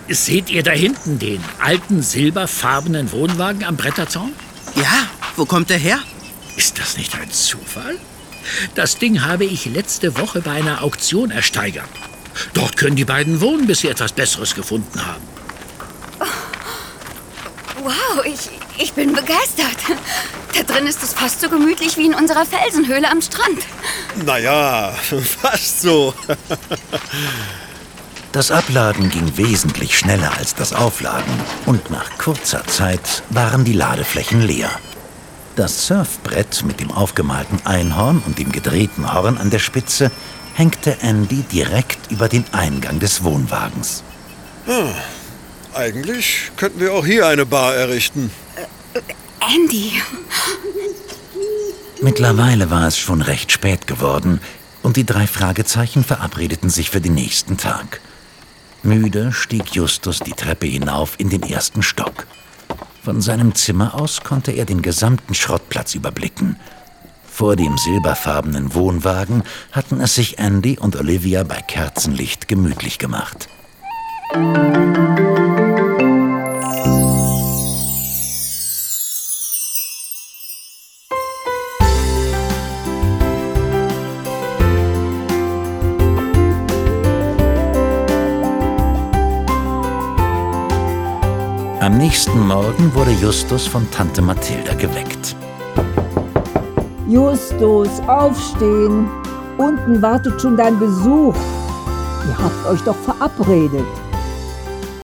Seht ihr da hinten den alten silberfarbenen Wohnwagen am Bretterzaun? Ja, wo kommt der her? Ist das nicht ein Zufall? Das Ding habe ich letzte Woche bei einer Auktion ersteigert. Dort können die beiden wohnen, bis sie etwas Besseres gefunden haben. Wow, ich bin begeistert. Da drin ist es fast so gemütlich wie in unserer Felsenhöhle am Strand. Naja, fast so. Das Abladen ging wesentlich schneller als das Aufladen und nach kurzer Zeit waren die Ladeflächen leer. Das Surfbrett mit dem aufgemalten Einhorn und dem gedrehten Horn an der Spitze hängte Andy direkt über den Eingang des Wohnwagens. Eigentlich könnten wir auch hier eine Bar errichten. Andy. Mittlerweile war es schon recht spät geworden und die 3 Fragezeichen verabredeten sich für den nächsten Tag. Müde stieg Justus die Treppe hinauf in den 1. Stock. Von seinem Zimmer aus konnte er den gesamten Schrottplatz überblicken. Vor dem silberfarbenen Wohnwagen hatten es sich Andy und Olivia bei Kerzenlicht gemütlich gemacht. Am nächsten Morgen wurde Justus von Tante Mathilda geweckt. Justus, aufstehen. Unten wartet schon dein Besuch. Ihr habt euch doch verabredet.